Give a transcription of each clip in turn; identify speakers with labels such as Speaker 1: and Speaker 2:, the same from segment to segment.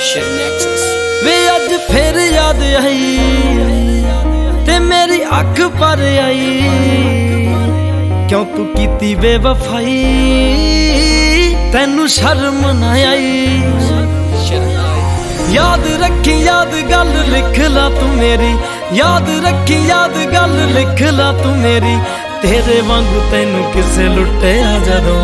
Speaker 1: वे अज फिर याद आई ते मेरी अख पर आई, क्यों तू कीती बेवफाई, तैनू शर्म ना आई। याद रखी याद गल लिख ला तू मेरी, याद रखी याद गल लिख ला तू मेरी, तेरे वांगू तैनू किसे लुटिया जदों।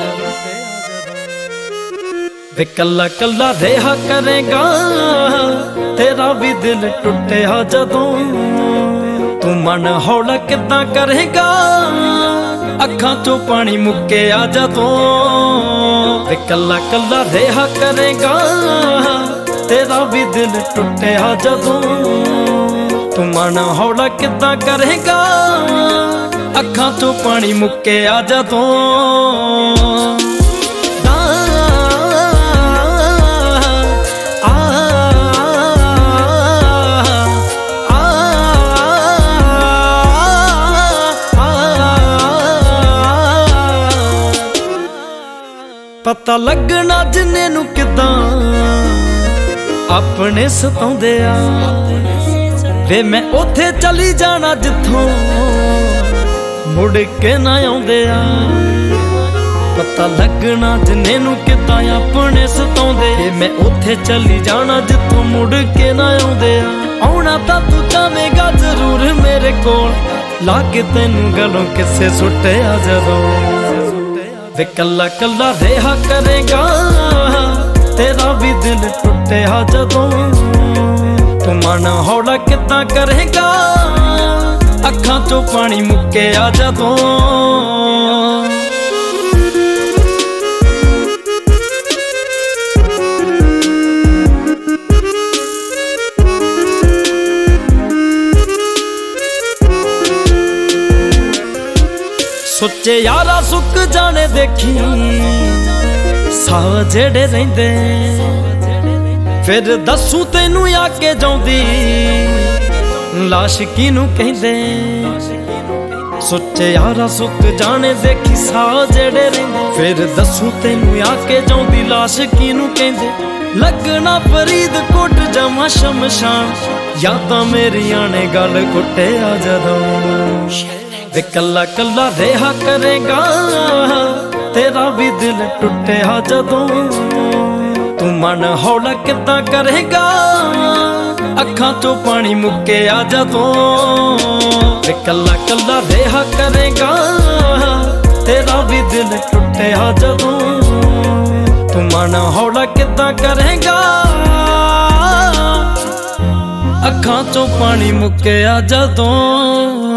Speaker 1: वे कल्ला कल्ला रेहा करेगा, तेरा भी दिल टुटिया जदों। तू मन हौला किदां करेगा, अखां चों पानी मुक्किया जदों। वे कल्ला कल्ला रेहा करेगा, तेरा भी दिल टुटिया जदों। तू मन हौला किदां करेगा, अखां चों पानी मुक्किया जदों। पता लगना जिन्ने नू किदां अपने सताउंदे आ, वे मैं उथे चली जाना जिथों मुड़ के ना आउंदे आ। पता लगना जिन्ने नू किदां अपने सताउंदे, वे मैं उथे चली जाना जिथों मुड़ के ना आउंदे आ। आउणा तां तू चाहेगा जरूर मेरे कोल, लाके तैनू गलों किसे सुटिया जदों। वे कल्ला कल्ला रेहा करेगा, तेरा भी दिल टुटिया जदों। तू मन हौला किदां करेगा, अखां चों पानी मुक्किया जदों। सुच्चे यारा सुक जाने देखी साह जेड़े रहिंदे, फिर दसूं तैनू आके जाउंदी लाश किनू कहिंदे। सुच्चे यारा सुक जाने देखी साह जेड़े रहिंदे, फिर दसूं तैनू आके जाउंदी लाश किनू कहिंदे। लगना फरीदकोट जावां शमशान, यादां मेरियां ने गल कुटिया जदों। वे कल्ला कल्ला रेहा करेगा, तेरा भी दिल टुटिया जदों। तू मन हौला किदां करेगा, अखां चों पानी मुक्किया जदों। वे कल्ला कल्ला रेहा करेगा, तेरा भी दिल टुटिया जदों। तू मन हौला किदां करेगा, अखां चों पानी मुक्किया जदों।